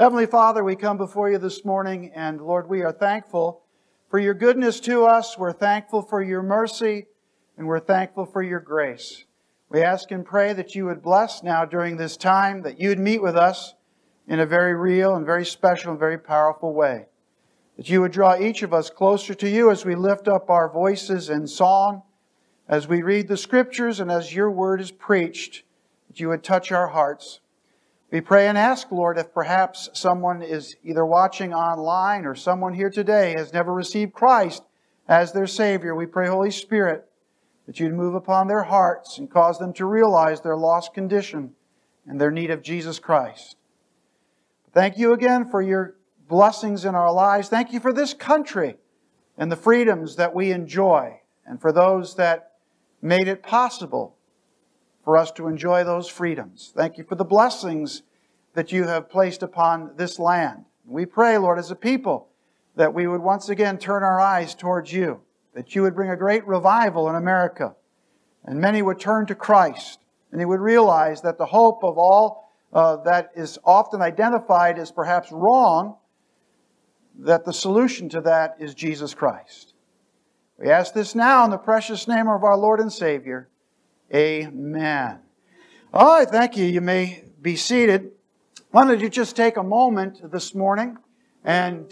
Heavenly Father, we come before you this morning, and Lord, we are thankful for your goodness to us. We're thankful for your mercy, and we're thankful for your grace. We ask and pray that you would bless now during this time, that you would meet with us in a very real and very special and very powerful way. That you would draw each of us closer to you as we lift up our voices in song, as we read the Scriptures, and as your word is preached, that you would touch our hearts. We pray and ask, Lord, if perhaps someone is either watching online or someone here today has never received Christ as their Savior. We pray, Holy Spirit, that you'd move upon their hearts and cause them to realize their lost condition and their need of Jesus Christ. Thank you again for your blessings in our lives. Thank you for this country and the freedoms that we enjoy, and for those that made it possible for us to enjoy those freedoms. Thank you for the blessings that you have placed upon this land. We pray, Lord, as a people, that we would once again turn our eyes towards you, that you would bring a great revival in America, and many would turn to Christ, and they would realize that the hope of all that is often identified as perhaps wrong, that the solution to that is Jesus Christ. We ask this now in the precious name of our Lord and Savior. Amen. All right, thank you. You may be seated. Why don't you just take a moment this morning and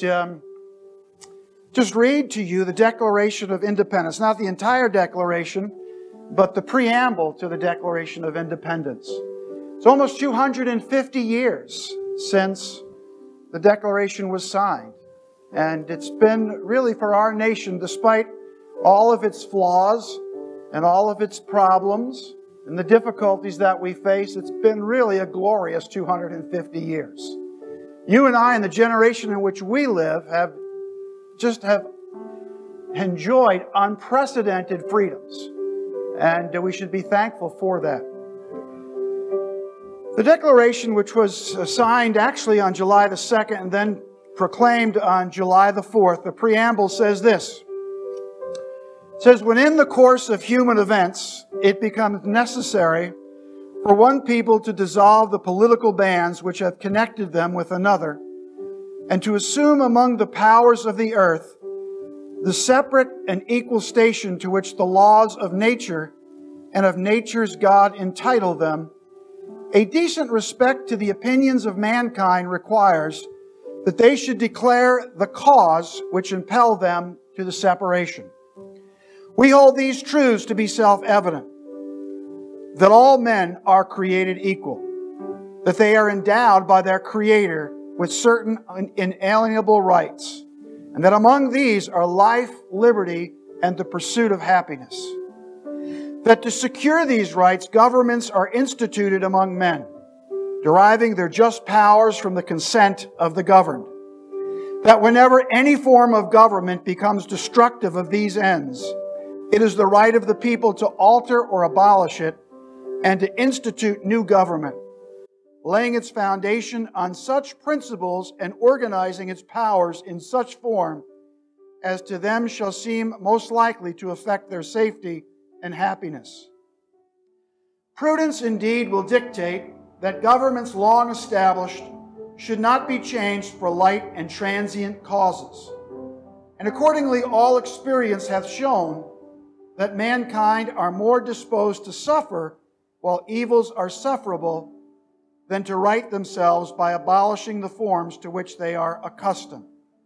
just read to you the Declaration of Independence. Not the entire Declaration, but the preamble to the Declaration of Independence. It's almost 250 years since the Declaration was signed. And it's been really for our nation, despite all of its flaws and all of its problems and the difficulties that we face, it's been really a glorious 250 years. You and I, and the generation in which we live, have enjoyed unprecedented freedoms. And we should be thankful for that. The Declaration, which was signed actually on July the 2nd and then proclaimed on July the 4th, the preamble says this. It says, when in the course of human events, it becomes necessary for one people to dissolve the political bands which have connected them with another, and to assume among the powers of the earth the separate and equal station to which the laws of nature and of nature's God entitle them, a decent respect to the opinions of mankind requires that they should declare the cause which impel them to the separation. We hold these truths to be self-evident, that all men are created equal, that they are endowed by their Creator with certain inalienable rights, and that among these are life, liberty, and the pursuit of happiness. That to secure these rights, governments are instituted among men, deriving their just powers from the consent of the governed. That whenever any form of government becomes destructive of these ends, it is the right of the people to alter or abolish it and to institute new government, laying its foundation on such principles and organizing its powers in such form as to them shall seem most likely to affect their safety and happiness. Prudence indeed will dictate that governments long established should not be changed for light and transient causes. And accordingly, all experience hath shown that mankind are more disposed to suffer while evils are sufferable than to right themselves by abolishing the forms to which they are accustomed.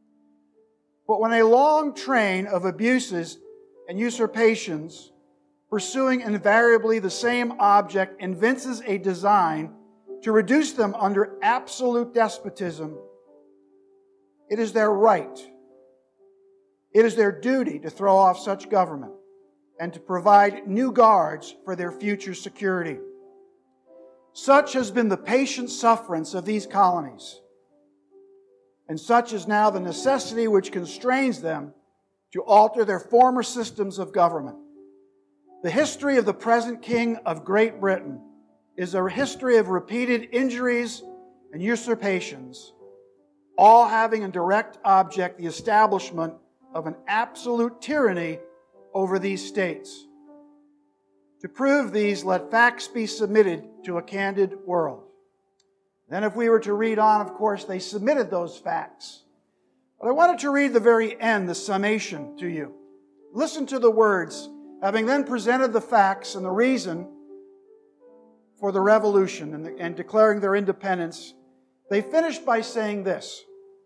But when a long train of abuses and usurpations, pursuing invariably the same object, evinces a design to reduce them under absolute despotism, it is their right, it is their duty to throw off such government and to provide new guards for their future security. Such has been the patient sufferance of these colonies, and such is now the necessity which constrains them to alter their former systems of government. The history of the present King of Great Britain is a history of repeated injuries and usurpations, all having in direct object the establishment of an absolute tyranny over these states. To prove these, let facts be submitted to a candid world. Then if we were to read on, of course, they submitted those facts. But I wanted to read the very end, the summation to you. Listen to the words, having then presented the facts and the reason for the revolution and declaring their independence. They finished by saying this: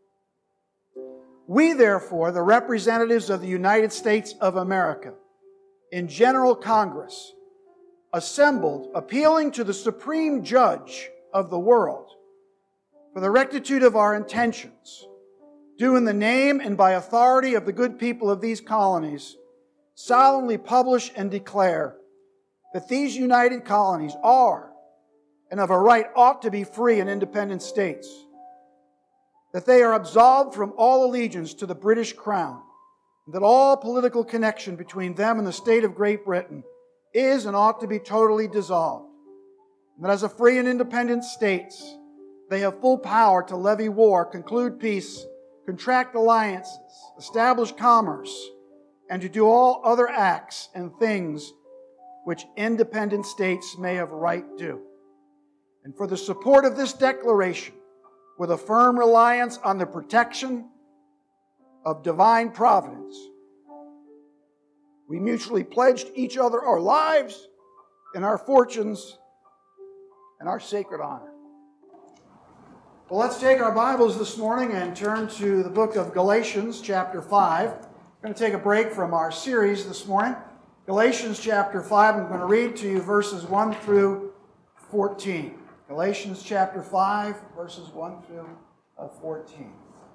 "We, therefore, the representatives of the United States of America, in General Congress, assembled, appealing to the Supreme Judge of the world for the rectitude of our intentions, do in the name and by authority of the good people of these colonies solemnly publish and declare that these united colonies are and of a right ought to be free and independent states, that they are absolved from all allegiance to the British Crown, and that all political connection between them and the state of Great Britain is and ought to be totally dissolved, and that as a free and independent states, they have full power to levy war, conclude peace, contract alliances, establish commerce, and to do all other acts and things which independent states may have right do. And for the support of this declaration, with a firm reliance on the protection of divine providence, we mutually pledged each other our lives and our fortunes and our sacred honor." Well, let's take our Bibles this morning and turn to the book of Galatians, chapter 5. We're going to take a break from our series this morning. Galatians chapter 5, I'm going to read to you verses 1 through 14. Galatians chapter 5, verses 1 through 14.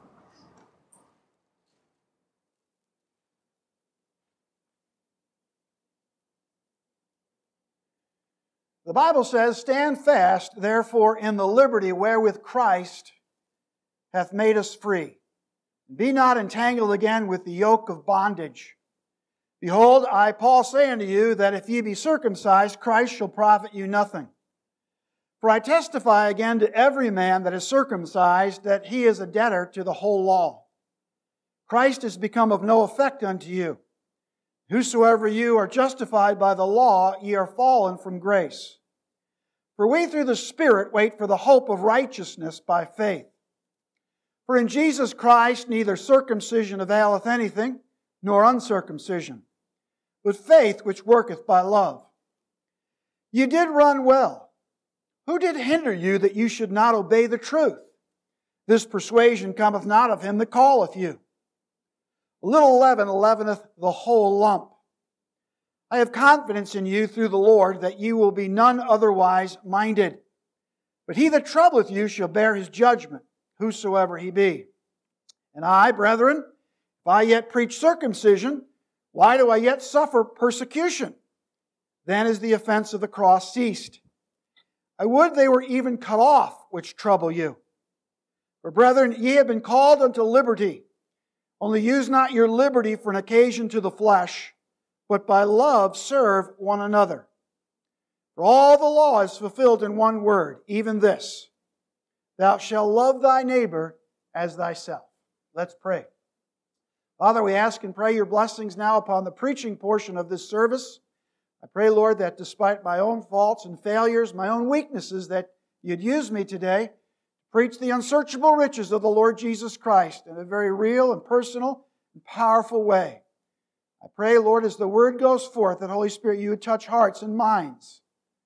The Bible says, "Stand fast, therefore, in the liberty wherewith Christ hath made us free. Be not entangled again with the yoke of bondage. Behold, I, Paul, say unto you, that if ye be circumcised, Christ shall profit you nothing. For I testify again to every man that is circumcised, that he is a debtor to the whole law. Christ is become of no effect unto you. Whosoever you are justified by the law, ye are fallen from grace. For we through the Spirit wait for the hope of righteousness by faith. For in Jesus Christ neither circumcision availeth anything, nor uncircumcision, but faith which worketh by love. You did run well. Who did hinder you that you should not obey the truth? This persuasion cometh not of him that calleth you. A little leaven leaveneth the whole lump. I have confidence in you through the Lord that you will be none otherwise minded. But he that troubleth you shall bear his judgment, whosoever he be. And I, brethren, if I yet preach circumcision, why do I yet suffer persecution? Then is the offense of the cross ceased. I would they were even cut off which trouble you. For brethren, ye have been called unto liberty. Only use not your liberty for an occasion to the flesh, but by love serve one another. For all the law is fulfilled in one word, even this: thou shalt love thy neighbor as thyself. Let's pray. Father, we ask and pray your blessings now upon the preaching portion of this service. I pray, Lord, that despite my own faults and failures, my own weaknesses, that you'd use me today to preach the unsearchable riches of the Lord Jesus Christ in a very real and personal and powerful way. I pray, Lord, as the word goes forth, that Holy Spirit, you would touch hearts and minds.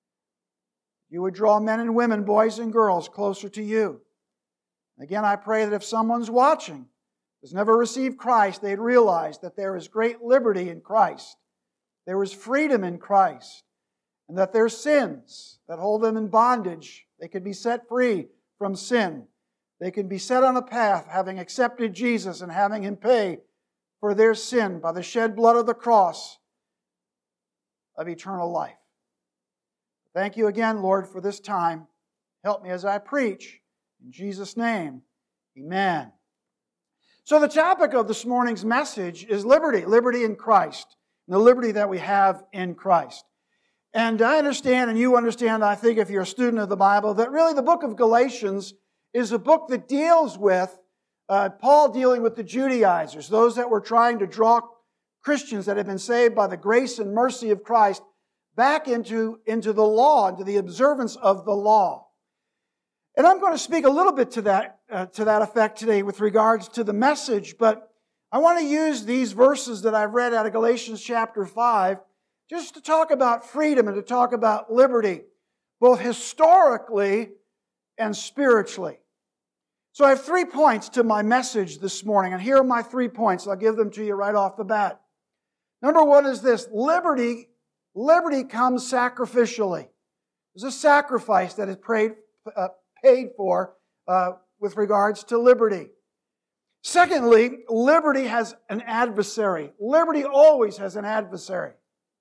You would draw men and women, boys and girls, closer to you. Again, I pray that if someone's watching, has never received Christ, they'd realize that there is great liberty in Christ. There is freedom in Christ. And that their sins that hold them in bondage, they can be set free from sin. They can be set on a path, having accepted Jesus and having Him pay for their sin by the shed blood of the cross of eternal life. Thank you again, Lord, for this time. Help me as I preach. In Jesus' name, amen. So the topic of this morning's message is liberty. Liberty in Christ. And the liberty that we have in Christ. And I understand, and you understand, I think, if you're a student of the Bible, that really the book of Galatians is a book that deals with Paul dealing with the Judaizers, those that were trying to draw Christians that had been saved by the grace and mercy of Christ back into the law, into the observance of the law. And I'm going to speak a little bit to that effect today with regards to the message, but I want to use these verses that I've read out of Galatians chapter 5 just to talk about freedom and to talk about liberty, both historically and spiritually. So I have 3 points to my message this morning, and here are my 3 points. I'll give them to you right off the bat. Number 1 is this: liberty comes sacrificially. There's a sacrifice that is paid for with regards to liberty. Secondly, liberty has an adversary. Liberty always has an adversary.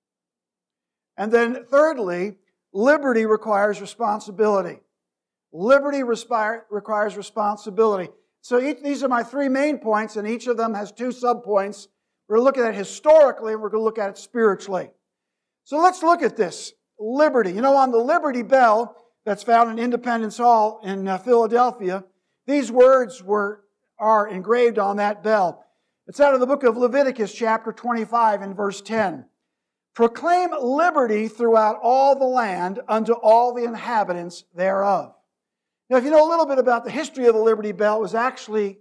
And then thirdly, liberty requires responsibility. Liberty requires responsibility. So these are my 3 main points, and each of them has 2 subpoints. We're going to look at it historically, and we're going to look at it spiritually. So let's look at this. Liberty. You know, on the Liberty Bell that's found in Independence Hall in Philadelphia, these words are engraved on that bell. It's out of the book of Leviticus chapter 25 and verse 10. Proclaim liberty throughout all the land unto all the inhabitants thereof. Now, if you know a little bit about the history of the Liberty Bell, it was actually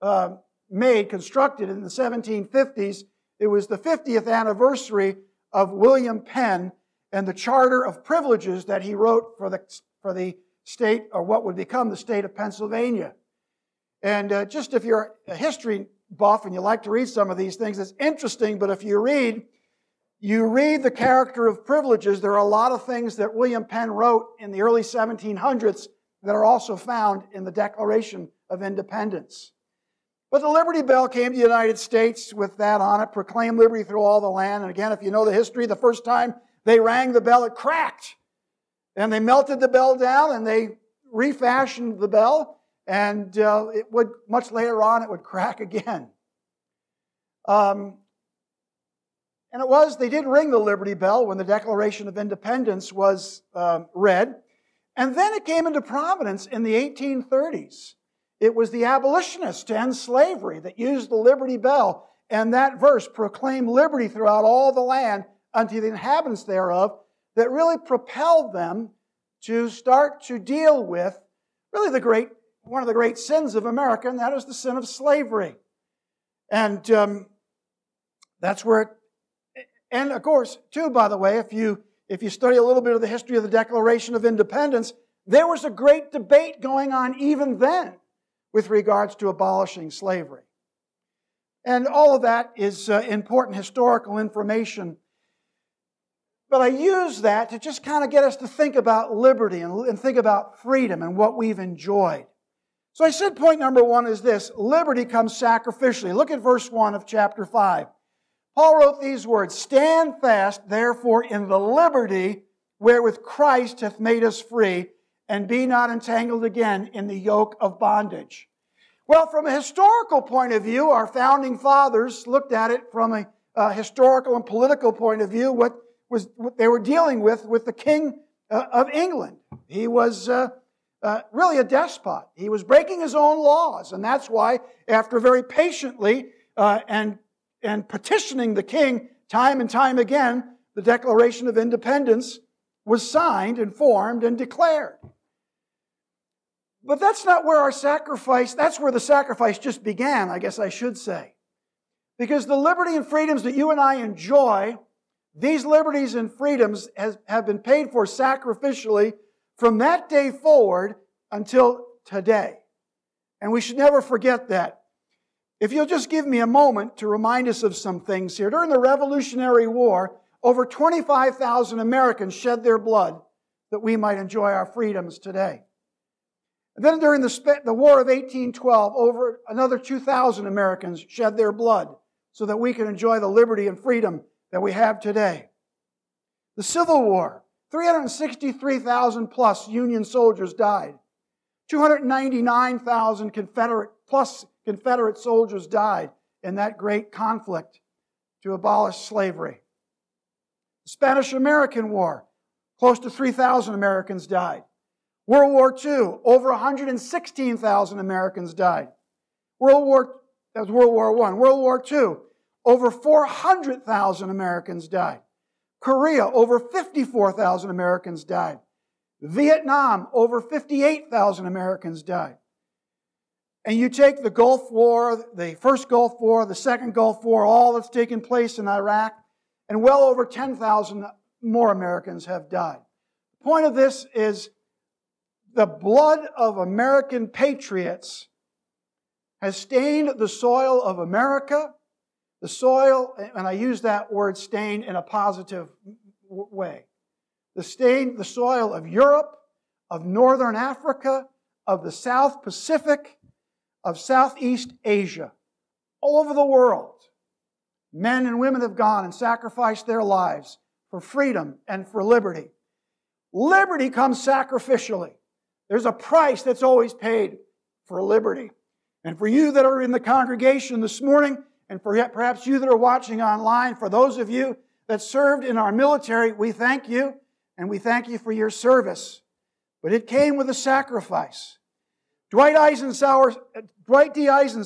constructed in the 1750s. It was the 50th anniversary of William Penn and the Charter of Privileges that he wrote for the state, or what would become the state of Pennsylvania. And just if you're a history buff and you like to read some of these things, it's interesting, but if you read the character of privileges, there are a lot of things that William Penn wrote in the early 1700s that are also found in the Declaration of Independence. But the Liberty Bell came to the United States with that on it: proclaim liberty through all the land. And again, if you know the history, the first time they rang the bell, it cracked. And they melted the bell down and they refashioned the bell, and much later on it would crack again. And they did ring the Liberty Bell when the Declaration of Independence was read. And then it came into prominence in the 1830s. It was the abolitionists to end slavery that used the Liberty Bell. And that verse, proclaim liberty throughout all the land unto the inhabitants thereof, that really propelled them to start to deal with really one of the great sins of America, and that is the sin of slavery. And that's where and of course, too, by the way, if you study a little bit of the history of the Declaration of Independence, there was a great debate going on even then with regards to abolishing slavery. And all of that is important historical information. But I use that to just kind of get us to think about liberty and think about freedom and what we've enjoyed. So I said point number 1 is this: liberty comes sacrificially. Look at verse 1 of chapter 5. Paul wrote these words: stand fast, therefore, in the liberty wherewith Christ hath made us free, and be not entangled again in the yoke of bondage. Well, from a historical point of view, our founding fathers looked at it from a historical and political point of view, what they were dealing with the King of England. He was really a despot. He was breaking his own laws, and that's why, after very patiently and petitioning the king time and time again, the Declaration of Independence was signed and formed and declared. But that's not where that's where the sacrifice just began, I guess I should say. Because the liberty and freedoms that you and I enjoy, these liberties and freedoms have been paid for sacrificially from that day forward until today. And we should never forget that. If you'll just give me a moment to remind us of some things here. During the Revolutionary War, over 25,000 Americans shed their blood that we might enjoy our freedoms today. And then during the War of 1812, over another 2,000 Americans shed their blood so that we can enjoy the liberty and freedom that we have today. The Civil War, 363,000 plus Union soldiers died. 299,000 Confederate soldiers died in that great conflict to abolish slavery. The Spanish-American War, close to 3,000 Americans died. World War II, over 116,000 Americans died. That was World War I. World War II, over 400,000 Americans died. Korea, over 54,000 Americans died. Vietnam, over 58,000 Americans died. And you take the Gulf War, the first Gulf War, the second Gulf War, all that's taken place in Iraq, and well over 10,000 more Americans have died. The point of this is the blood of American patriots has stained the soil of America, the soil, and I use that word stained in a positive way. The soil of Europe, of Northern Africa, of the South Pacific, of Southeast Asia. All over the world, men and women have gone and sacrificed their lives for freedom and for liberty. Liberty comes sacrificially. There's a price that's always paid for liberty. And for you that are in the congregation this morning, and for perhaps you that are watching online, for those of you that served in our military, we thank you, and we thank you for your service. But it came with a sacrifice. Dwight D.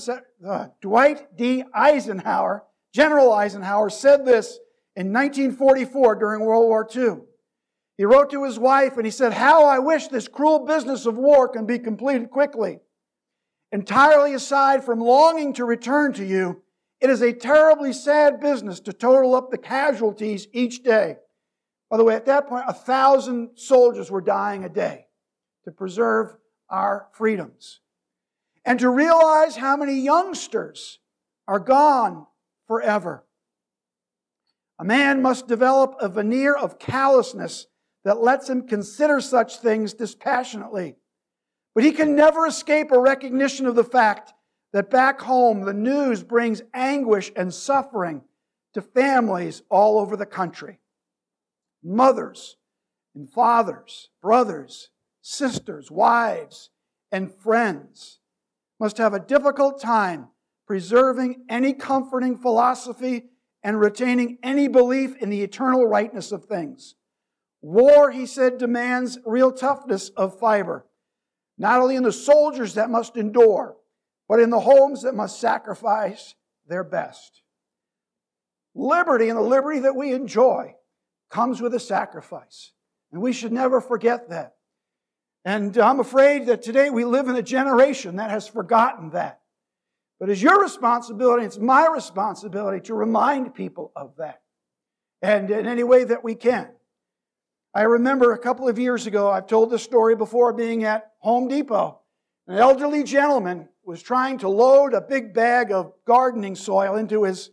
Eisenhower, General Eisenhower, said this in 1944 during World War II. He wrote to his wife and he said, "How I wish this cruel business of war can be completed quickly. Entirely aside from longing to return to you, it is a terribly sad business to total up the casualties each day." By the way, at that point, 1,000 soldiers were dying a day to preserve our freedoms. And to realize how many youngsters are gone forever. A man must develop a veneer of callousness that lets him consider such things dispassionately. But he can never escape a recognition of the fact that back home the news brings anguish and suffering to families all over the country. Mothers and fathers, brothers, sisters, wives, and friends must have a difficult time preserving any comforting philosophy and retaining any belief in the eternal rightness of things. War, he said, demands real toughness of fiber, not only in the soldiers that must endure, but in the homes that must sacrifice their best. Liberty, and the liberty that we enjoy, comes with a sacrifice. And we should never forget that. And I'm afraid that today we live in a generation that has forgotten that. But it's your responsibility, it's my responsibility to remind people of that. And in any way that we can. I remember a couple of years ago, I've told this story before, being at Home Depot. An elderly gentleman was trying to load a big bag of gardening soil into his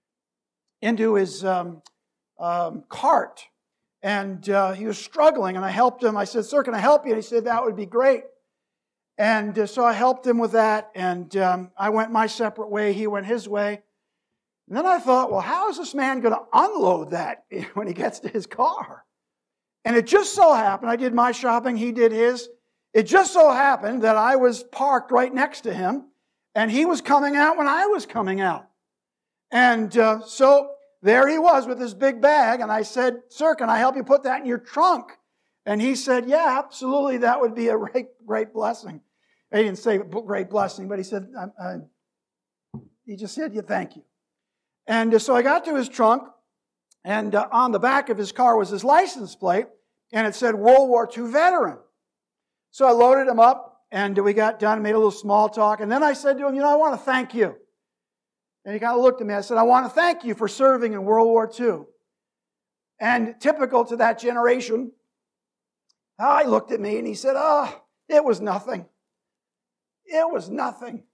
cart. And he was struggling, and I helped him. I said, "Sir, can I help you?" And he said, "That would be great." And so I helped him with that, and I went my separate way. He went his way. And then I thought, well, how is this man going to unload that when he gets to his car? And it just so happened, I did my shopping, he did his. It just so happened that I was parked right next to him, and he was coming out when I was coming out. And so there he was with his big bag, and I said, "Sir, can I help you put that in your trunk?" And he said, "Yeah, absolutely, that would be a great blessing." He didn't say great blessing, but he said, he just said, "Yeah, thank you." And so I got to his trunk, and on the back of his car was his license plate, and it said World War II veteran. So I loaded him up, and we got done, made a little small talk, and then I said to him, "I want to thank you." And he kind of looked at me. I said, "I want to thank you for serving in World War II." And typical to that generation, he looked at me and he said, "It was nothing. It was nothing."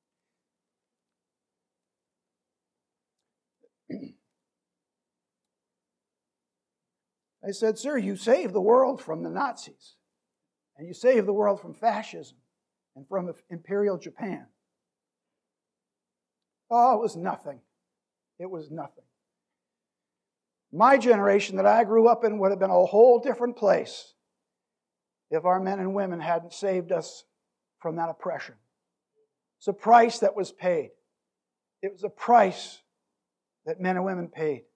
I said, "Sir, you saved the world from the Nazis. And you saved the world from fascism and from Imperial Japan." "Oh, it was nothing. It was nothing." My generation that I grew up in would have been a whole different place if our men and women hadn't saved us from that oppression. It's a price that was paid. It was a price that men and women paid.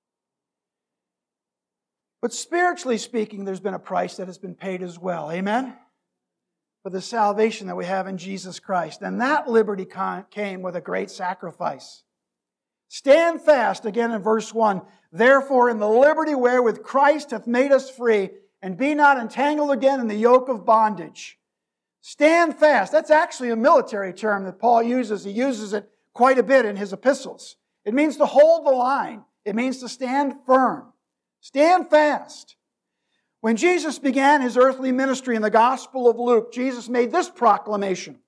But spiritually speaking, there's been a price that has been paid as well. Amen? For the salvation that we have in Jesus Christ. And that liberty came with a great sacrifice. Stand fast, again in verse 1. "Therefore, in the liberty wherewith Christ hath made us free, and be not entangled again in the yoke of bondage. Stand fast. That's actually a military term that Paul uses. He uses it quite a bit in his epistles. It means to hold the line. It means to stand firm. Stand fast. When Jesus began his earthly ministry in the Gospel of Luke, Jesus made this proclamation.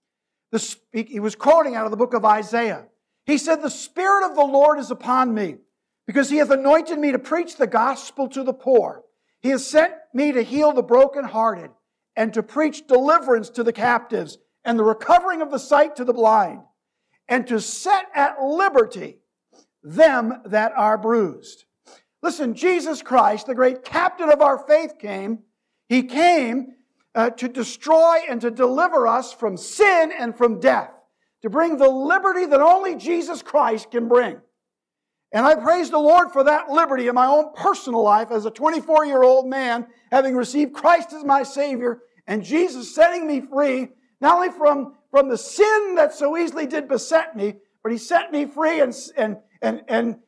He was quoting out of the book of Isaiah. He said, "The Spirit of the Lord is upon me, because He hath anointed me to preach the gospel to the poor. He has sent me to heal the brokenhearted, and to preach deliverance to the captives, and the recovering of the sight to the blind, and to set at liberty them that are bruised." Listen, Jesus Christ, the great captain of our faith, came. He came to destroy and to deliver us from sin and from death, to bring the liberty that only Jesus Christ can bring. And I praise the Lord for that liberty in my own personal life as a 24-year-old man, having received Christ as my Savior, and Jesus setting me free, not only from the sin that so easily did beset me, but He set me free and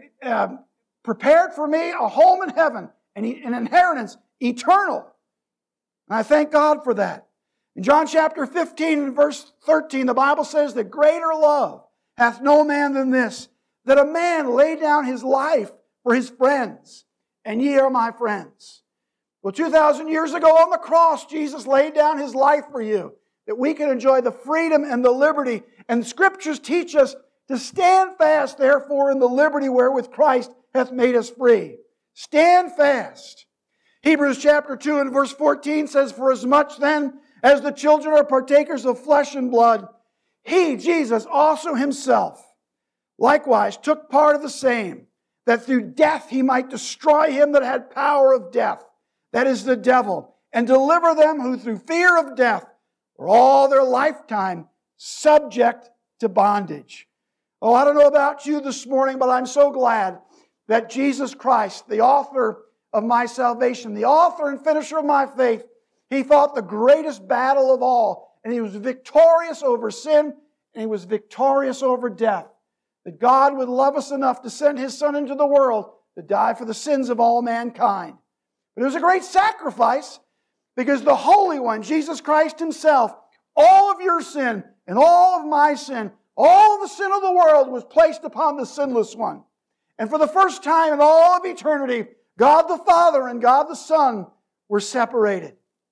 prepared for me a home in heaven, and an inheritance eternal. And I thank God for that. In John chapter 15 and verse 13, the Bible says that greater love hath no man than this, that a man lay down his life for his friends, and ye are my friends. Well, 2,000 years ago on the cross, Jesus laid down His life for you, that we can enjoy the freedom and the liberty. And the Scriptures teach us to stand fast, therefore, in the liberty wherewith Christ hath made us free. Stand fast. Hebrews chapter 2 and verse 14 says, "For as much then as the children are partakers of flesh and blood, He, Jesus, also Himself, likewise took part of the same, that through death He might destroy him that had power of death, that is the devil, and deliver them who through fear of death were all their lifetime subject to bondage." Oh, I don't know about you this morning, but I'm so glad that Jesus Christ, the author of my salvation, the author and finisher of my faith, He fought the greatest battle of all, and He was victorious over sin, and He was victorious over death. That God would love us enough to send His Son into the world to die for the sins of all mankind. But it was a great sacrifice, because the Holy One, Jesus Christ Himself, all of your sin and all of my sin, all of the sin of the world was placed upon the sinless one. And for the first time in all of eternity, God the Father and God the Son were separated.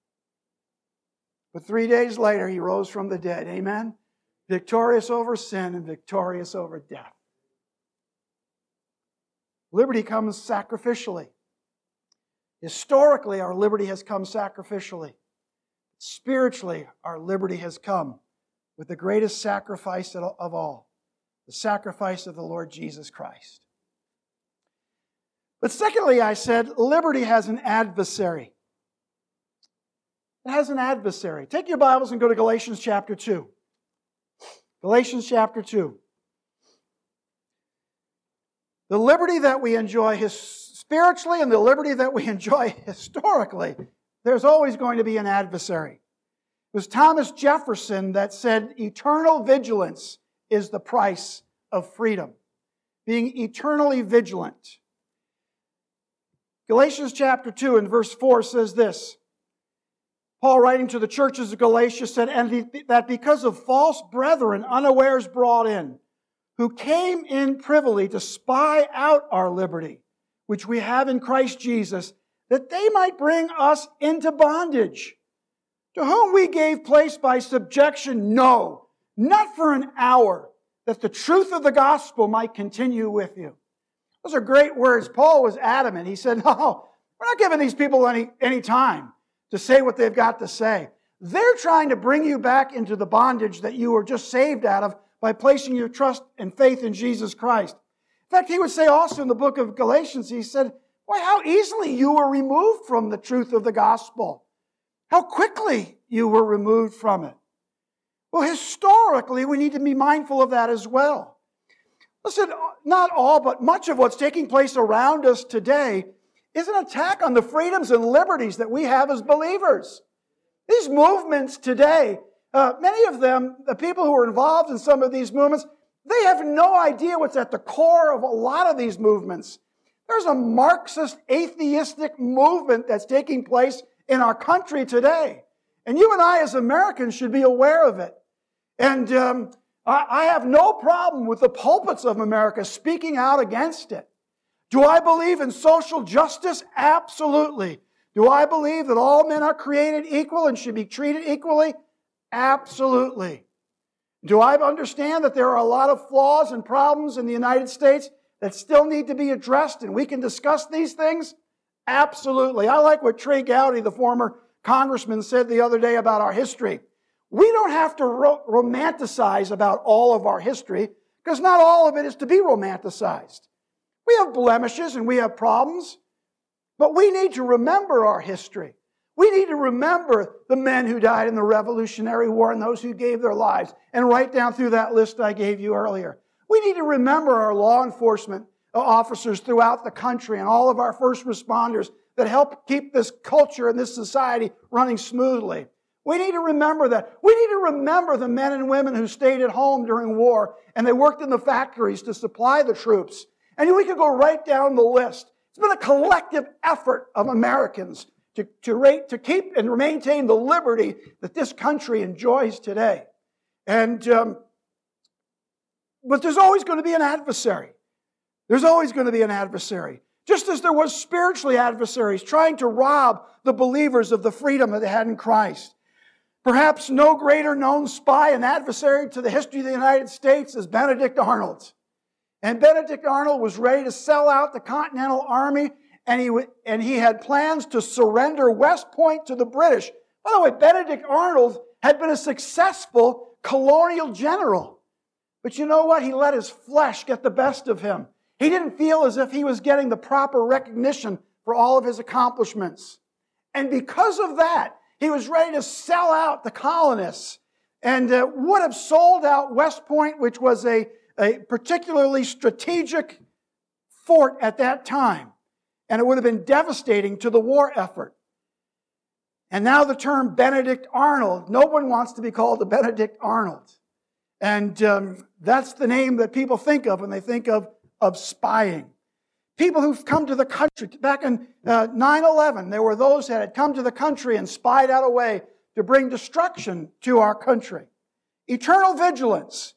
But 3 days later, He rose from the dead. Amen? Victorious over sin and victorious over death. Liberty comes sacrificially. Historically, our liberty has come sacrificially. Spiritually, our liberty has come with the greatest sacrifice of all, the sacrifice of the Lord Jesus Christ. But secondly, I said, liberty has an adversary. It has an adversary. Take your Bibles and go to Galatians chapter 2. Galatians chapter 2. The liberty that we enjoy spiritually and the liberty that we enjoy historically, there's always going to be an adversary. It was Thomas Jefferson that said, "Eternal vigilance is the price of freedom." Being eternally vigilant. Galatians chapter 2 and verse 4 says this. Paul, writing to the churches of Galatia, said, "And that because of false brethren unawares brought in, who came in privily to spy out our liberty, which we have in Christ Jesus, that they might bring us into bondage, to whom we gave place by subjection, no, not for an hour, that the truth of the gospel might continue with you." Those are great words. Paul was adamant. He said, no, we're not giving these people any time to say what they've got to say. They're trying to bring you back into the bondage that you were just saved out of by placing your trust and faith in Jesus Christ. In fact, he would say also in the book of Galatians, he said, "Why, how easily you were removed from the truth of the gospel. How quickly you were removed from it." Well, historically, we need to be mindful of that as well. Listen, not all, but much of what's taking place around us today is an attack on the freedoms and liberties that we have as believers. These movements today, many of them, the people who are involved in some of these movements, they have no idea what's at the core of a lot of these movements. There's a Marxist, atheistic movement that's taking place in our country today. And you and I as Americans should be aware of it. And I have no problem with the pulpits of America speaking out against it. Do I believe in social justice? Absolutely. Do I believe that all men are created equal and should be treated equally? Absolutely. Do I understand that there are a lot of flaws and problems in the United States that still need to be addressed and we can discuss these things? Absolutely. I like what Trey Gowdy, the former congressman, said the other day about our history. We don't have to romanticize about all of our history because not all of it is to be romanticized. We have blemishes and we have problems, but we need to remember our history. We need to remember the men who died in the Revolutionary War and those who gave their lives, and right down through that list I gave you earlier. We need to remember our law enforcement officers throughout the country and all of our first responders that help keep this culture and this society running smoothly. We need to remember that. We need to remember the men and women who stayed at home during war and they worked in the factories to supply the troops. And we could go right down the list. It's been a collective effort of Americans to keep and maintain the liberty that this country enjoys today. And but there's always going to be an adversary. There's always going to be an adversary. Just as there was spiritually adversaries trying to rob the believers of the freedom that they had in Christ. Perhaps no greater known spy and adversary to the history of the United States is Benedict Arnold. And Benedict Arnold was ready to sell out the Continental Army, and he had plans to surrender West Point to the British. By the way, Benedict Arnold had been a successful colonial general. But you know what? He let his flesh get the best of him. He didn't feel as if he was getting the proper recognition for all of his accomplishments. And because of that, he was ready to sell out the colonists and would have sold out West Point, which was a particularly strategic fort at that time. And it would have been devastating to the war effort. And now the term Benedict Arnold, no one wants to be called a Benedict Arnold. And that's the name that people think of when they think of spying. People who've come to the country. Back in 9/11, there were those that had come to the country and spied out a way to bring destruction to our country. Eternal vigilance,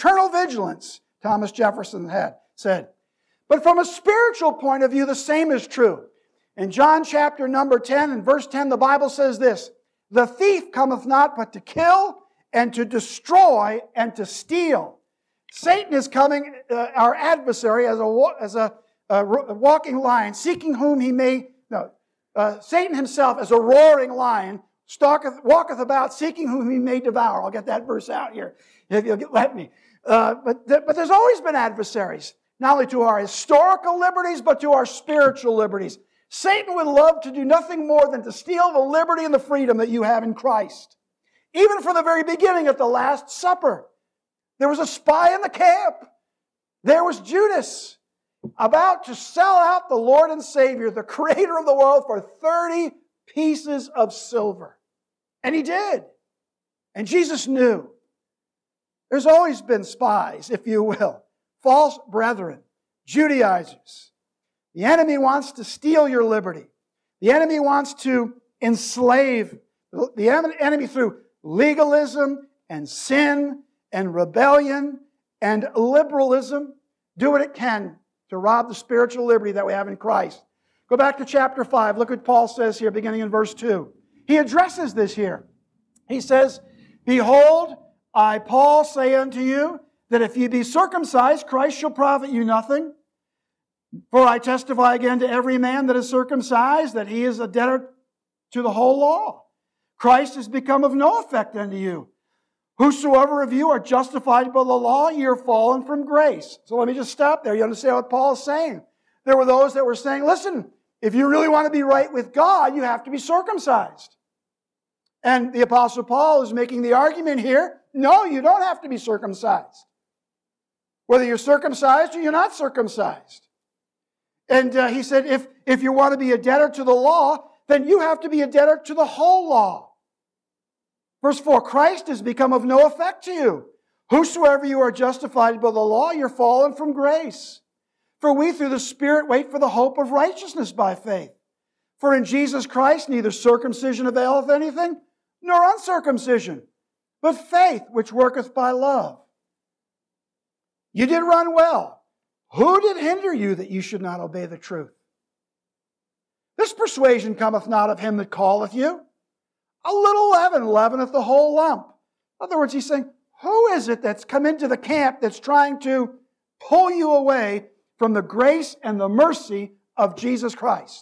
Thomas Jefferson had said. But from a spiritual point of view, the same is true. In John chapter number 10 and verse 10, the Bible says this, "The thief cometh not but to kill and to destroy and to steal." Satan is coming, our adversary, as a walking lion, seeking whom he may... Satan himself, as a roaring lion, walketh about, seeking whom he may devour. I'll get that verse out here, if you'll let me. But there's always been adversaries, not only to our historical liberties, but to our spiritual liberties. Satan would love to do nothing more than to steal the liberty and the freedom that you have in Christ. Even from the very beginning at the Last Supper, there was a spy in the camp. There was Judas, about to sell out the Lord and Savior, the Creator of the world, for 30 pieces of silver. And he did. And Jesus knew. There's always been spies, if you will. False brethren, Judaizers. The enemy wants to steal your liberty. The enemy wants to enslave. The enemy through legalism and sin and rebellion and liberalism, do what it can to rob the spiritual liberty that we have in Christ. Go back to chapter 5. Look what Paul says here, beginning in verse 2. He addresses this here. He says, "Behold, I, Paul, say unto you, that if ye be circumcised, Christ shall profit you nothing. For I testify again to every man that is circumcised, that he is a debtor to the whole law. Christ is become of no effect unto you. Whosoever of you are justified by the law, ye are fallen from grace." So let me just stop there. You understand what Paul is saying? There were those that were saying, listen, if you really want to be right with God, you have to be circumcised. And the Apostle Paul is making the argument here, no, you don't have to be circumcised. Whether you're circumcised or you're not circumcised. And he said, if you want to be a debtor to the law, then you have to be a debtor to the whole law. Verse 4, "Christ has become of no effect to you. Whosoever you are justified by the law, you're fallen from grace. For we through the Spirit wait for the hope of righteousness by faith. For in Jesus Christ neither circumcision availeth anything, nor uncircumcision, but faith which worketh by love. You did run well. Who did hinder you that you should not obey the truth? This persuasion cometh not of him that calleth you. A little leaven leaveneth the whole lump. In other words, he's saying, who is it that's come into the camp that's trying to pull you away from the grace and the mercy of Jesus Christ?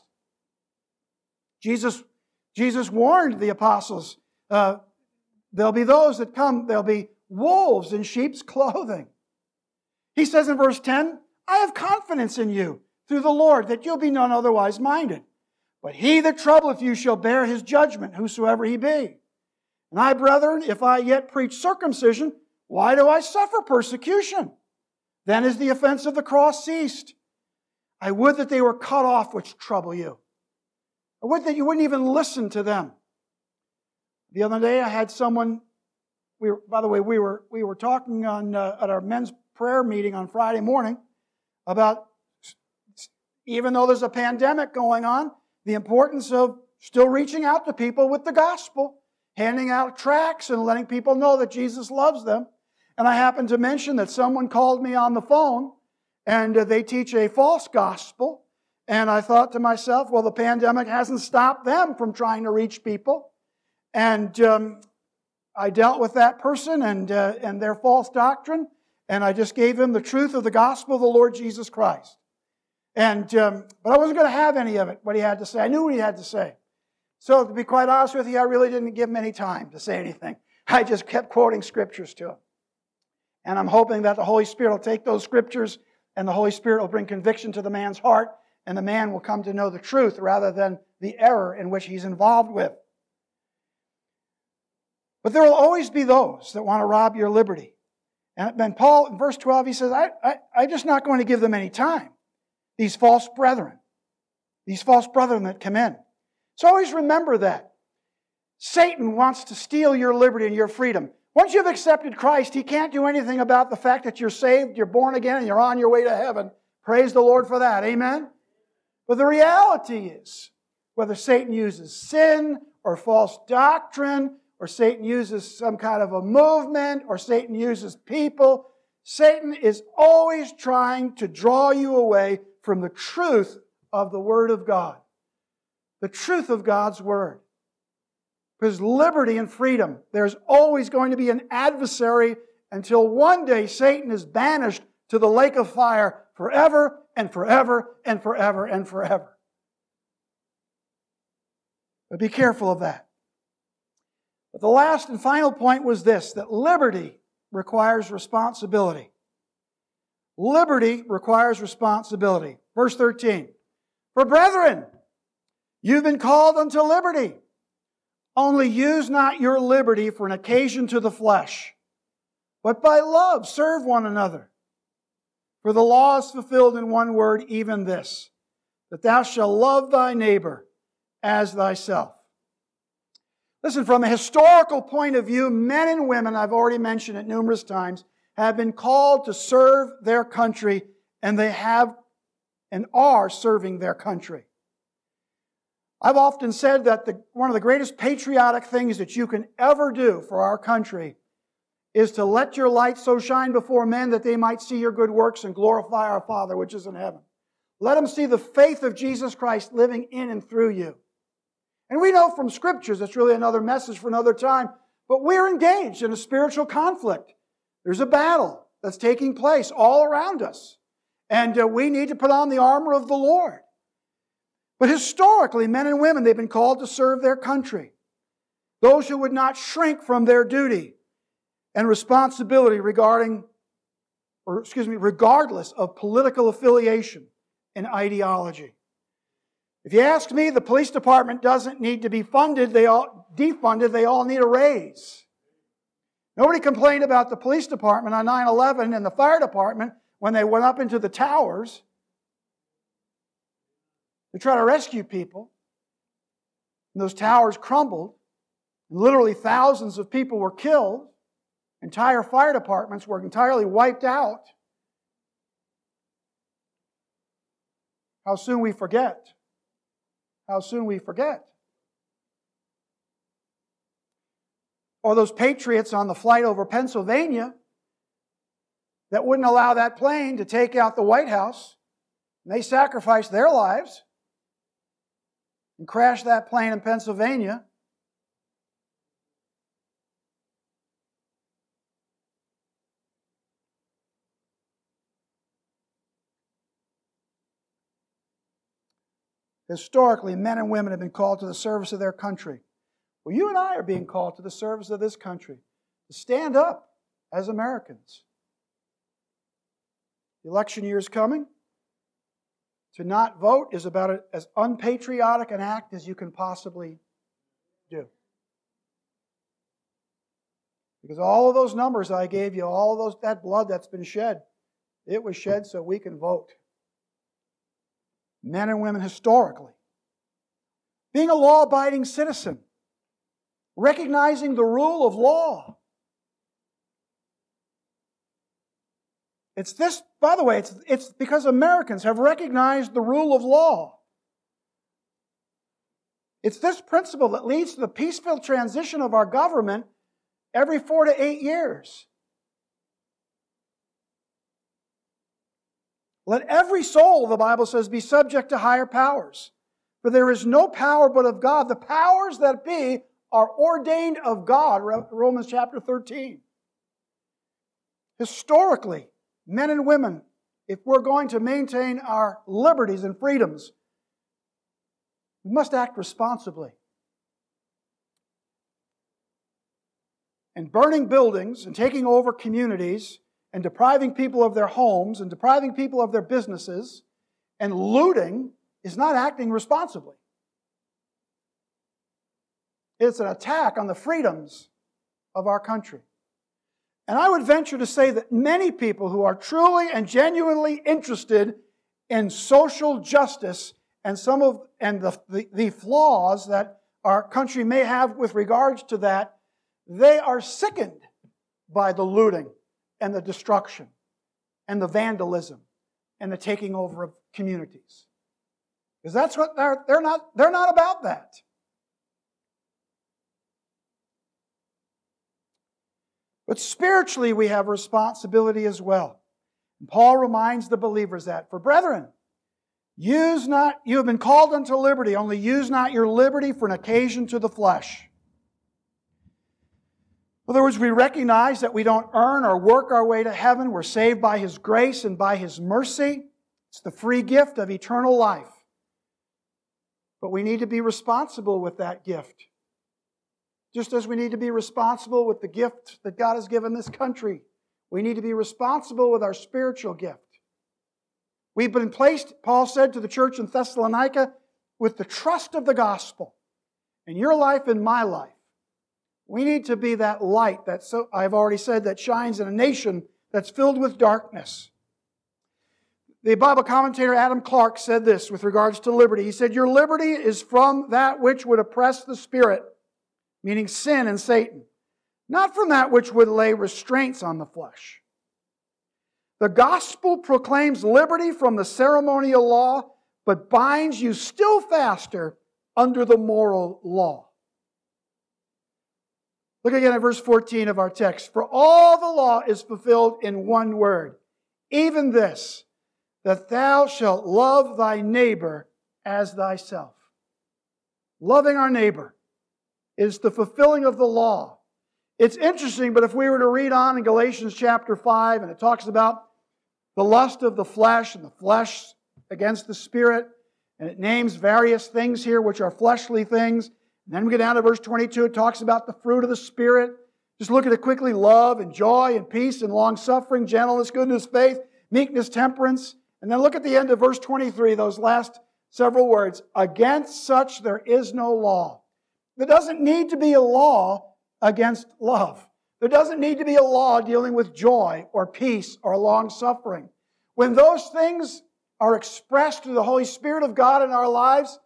Jesus warned the apostles, there'll be those that come, there'll be wolves in sheep's clothing. He says in verse 10, I have confidence in you through the Lord that you'll be none otherwise minded. But he that troubleth you shall bear his judgment, whosoever he be. And I, brethren, if I yet preach circumcision, why do I suffer persecution? Then is the offense of the cross ceased. I would that they were cut off which trouble you. I would that you wouldn't even listen to them. The other day I had someone, we were talking on at our men's prayer meeting on Friday morning about, even though there's a pandemic going on, the importance of still reaching out to people with the gospel, handing out tracts and letting people know that Jesus loves them. And I happened to mention that someone called me on the phone and they teach a false gospel. And I thought to myself, well, the pandemic hasn't stopped them from trying to reach people. And I dealt with that person and their false doctrine. And I just gave him the truth of the gospel of the Lord Jesus Christ. And but I wasn't going to have any of it, what he had to say. I knew what he had to say. So to be quite honest with you, I really didn't give him any time to say anything. I just kept quoting scriptures to him. And I'm hoping that the Holy Spirit will take those scriptures and the Holy Spirit will bring conviction to the man's heart and the man will come to know the truth rather than the error in which he's involved with. But there will always be those that want to rob your liberty. And Paul, in verse 12, he says, I'm just not going to give them any time. These false brethren that come in. So always remember that. Satan wants to steal your liberty and your freedom. Once you've accepted Christ, he can't do anything about the fact that you're saved, you're born again, and you're on your way to heaven. Praise the Lord for that. Amen? But the reality is, whether Satan uses sin or false doctrine, or Satan uses some kind of a movement, or Satan uses people, Satan is always trying to draw you away from the truth of the Word of God. The truth of God's Word. Because liberty and freedom, there's always going to be an adversary until one day Satan is banished to the lake of fire forever and forever and forever and forever. But be careful of that. But the last and final point was this, that liberty requires responsibility. Liberty requires responsibility. Verse 13. For brethren, you've been called unto liberty. Only use not your liberty for an occasion to the flesh, but by love serve one another. For the law is fulfilled in one word, even this, that thou shalt love thy neighbor as thyself. Listen, from a historical point of view, men and women, I've already mentioned it numerous times, have been called to serve their country, and they have and are serving their country. I've often said that one of the greatest patriotic things that you can ever do for our country is to let your light so shine before men that they might see your good works and glorify our Father which is in heaven. Let them see the faith of Jesus Christ living in and through you. And we know from Scriptures, that's really another message for another time, but we're engaged in a spiritual conflict. There's a battle that's taking place all around us. And we need to put on the armor of the Lord. But historically, men and women, they've been called to serve their country. Those who would not shrink from their duty and responsibility regardless of political affiliation and ideology. If you ask me, the police department doesn't need to be defunded, they all need a raise. Nobody complained about the police department on 9/11 and the fire department when they went up into the towers to try to rescue people. And those towers crumbled. And literally thousands of people were killed. Entire fire departments were entirely wiped out. How soon we forget. How soon we forget. Or those patriots on the flight over Pennsylvania that wouldn't allow that plane to take out the White House. And they sacrificed their lives and crashed that plane in Pennsylvania. Historically, men and women have been called to the service of their country. Well, you and I are being called to the service of this country, to stand up as Americans. The election year is coming. To not vote is about as unpatriotic an act as you can possibly do. Because all of those numbers I gave you, all of that blood that's been shed, it was shed so we can vote. Men and women historically. Being a law-abiding citizen. Recognizing the rule of law. It's this, by the way, it's because Americans have recognized the rule of law. It's this principle that leads to the peaceful transition of our government every 4 to 8 years. Let every soul, the Bible says, be subject to higher powers. For there is no power but of God. The powers that be are ordained of God, Romans chapter 13. Historically, men and women, if we're going to maintain our liberties and freedoms, we must act responsibly. And burning buildings and taking over communities and depriving people of their homes and depriving people of their businesses and looting is not acting responsibly. It's an attack on the freedoms of our country. And I would venture to say that many people who are truly and genuinely interested in social justice and the flaws that our country may have with regards to that, they are sickened by the looting and the destruction and the vandalism and the taking over of communities. Because that's what they're not about that. But spiritually we have responsibility as well. And Paul reminds the believers that, for brethren, you have been called unto liberty, only use not your liberty for an occasion to the flesh. In other words, we recognize that we don't earn or work our way to heaven. We're saved by His grace and by His mercy. It's the free gift of eternal life. But we need to be responsible with that gift. Just as we need to be responsible with the gift that God has given this country, we need to be responsible with our spiritual gift. We've been placed, Paul said to the church in Thessalonica, with the trust of the gospel. In your life and my life, we need to be that light I've already said that shines in a nation that's filled with darkness. The Bible commentator Adam Clarke said this with regards to liberty. He said, your liberty is from that which would oppress the spirit, meaning sin and Satan, not from that which would lay restraints on the flesh. The gospel proclaims liberty from the ceremonial law, but binds you still faster under the moral law. Look again at verse 14 of our text. For all the law is fulfilled in one word, even this, that thou shalt love thy neighbor as thyself. Loving our neighbor is the fulfilling of the law. It's interesting, but if we were to read on in Galatians chapter 5, and it talks about the lust of the flesh and the flesh against the spirit, and it names various things here which are fleshly things. And then we get down to verse 22, it talks about the fruit of the Spirit. Just look at it quickly: love and joy and peace and long-suffering, gentleness, goodness, faith, meekness, temperance. And then look at the end of verse 23, those last several words. Against such there is no law. There doesn't need to be a law against love. There doesn't need to be a law dealing with joy or peace or long-suffering. When those things are expressed through the Holy Spirit of God in our lives,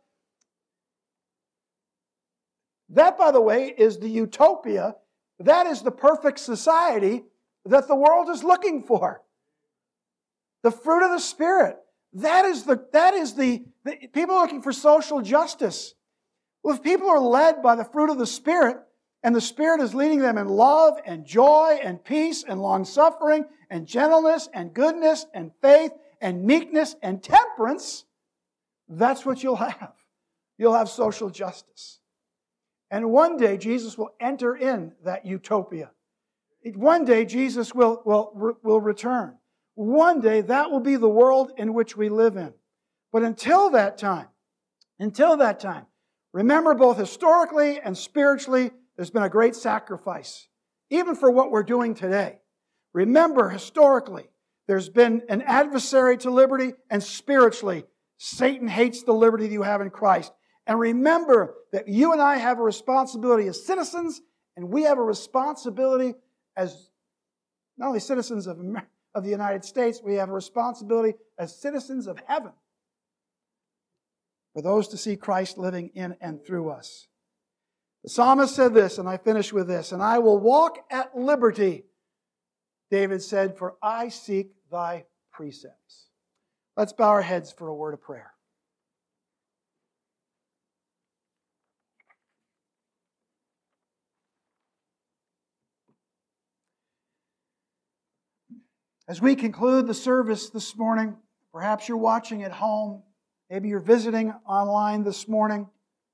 that, by the way, is the utopia. That is the perfect society that the world is looking for. The fruit of the Spirit. That is the people are looking for social justice. Well, if people are led by the fruit of the Spirit, and the Spirit is leading them in love and joy and peace and long-suffering and gentleness and goodness and faith and meekness and temperance, that's what you'll have. You'll have social justice. And one day Jesus will enter in that utopia. One day Jesus will return. One day that will be the world in which we live in. But until that time, remember both historically and spiritually, there's been a great sacrifice, even for what we're doing today. Remember, historically, there's been an adversary to liberty, and spiritually, Satan hates the liberty that you have in Christ. And remember that you and I have a responsibility as citizens, and we have a responsibility as not only citizens of the United States, we have a responsibility as citizens of heaven for those to see Christ living in and through us. The psalmist said this, and I finish with this, "And I will walk at liberty," David said, "for I seek thy precepts." Let's bow our heads for a word of prayer. As we conclude the service this morning, perhaps you're watching at home, maybe you're visiting online this morning,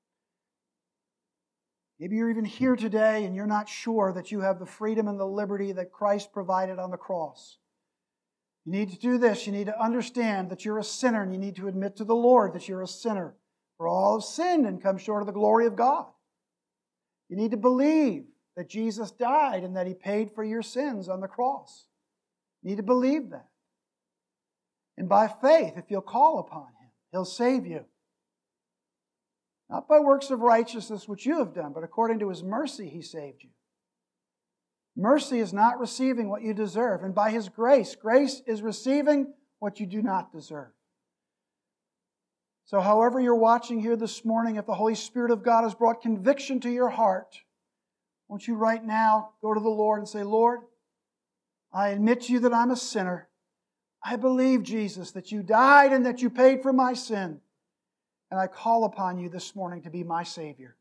maybe you're even here today and you're not sure that you have the freedom and the liberty that Christ provided on the cross. You need to do this. You need to understand that you're a sinner, and you need to admit to the Lord that you're a sinner. For all have sinned and come short of the glory of God. You need to believe that Jesus died and that He paid for your sins on the cross. You need to believe that. And by faith, if you'll call upon Him, He'll save you. Not by works of righteousness which you have done, but according to His mercy He saved you. Mercy is not receiving what you deserve. And by His grace, grace is receiving what you do not deserve. So however you're watching here this morning, if the Holy Spirit of God has brought conviction to your heart, won't you right now go to the Lord and say, "Lord, I admit to you that I'm a sinner. I believe, Jesus, that you died and that you paid for my sin. And I call upon you this morning to be my Savior."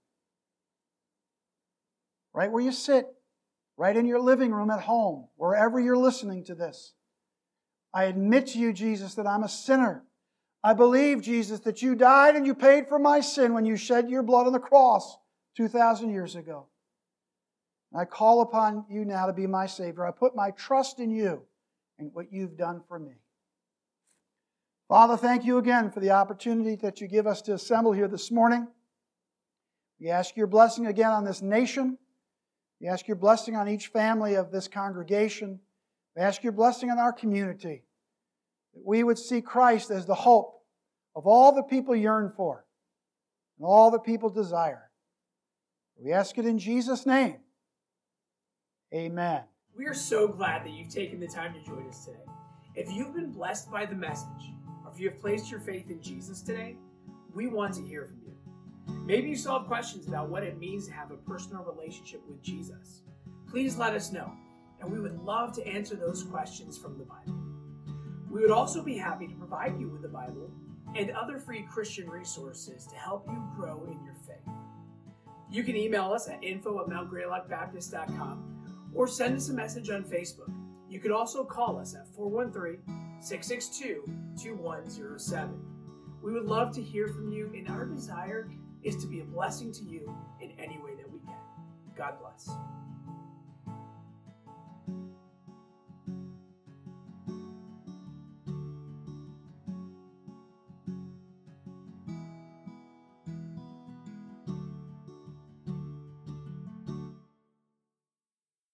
Right where you sit, right in your living room at home, wherever you're listening to this. I admit to you, Jesus, that I'm a sinner. I believe, Jesus, that you died and you paid for my sin when you shed your blood on the cross 2,000 years ago. I call upon you now to be my Savior. I put my trust in you and what you've done for me. Father, thank you again for the opportunity that you give us to assemble here this morning. We ask your blessing again on this nation. We ask your blessing on each family of this congregation. We ask your blessing on our community. That we would see Christ as the hope of all that people yearn for and all that people desire. We ask it in Jesus' name. Amen. We are so glad that you've taken the time to join us today. If you've been blessed by the message, or if you have placed your faith in Jesus today, we want to hear from you. Maybe you still have questions about what it means to have a personal relationship with Jesus. Please let us know, and we would love to answer those questions from the Bible. We would also be happy to provide you with the Bible and other free Christian resources to help you grow in your faith. You can email us at info@mountgreylockbaptist.com or send us a message on Facebook. You can also call us at 413-662-2107. We would love to hear from you, and our desire is to be a blessing to you in any way that we can. God bless.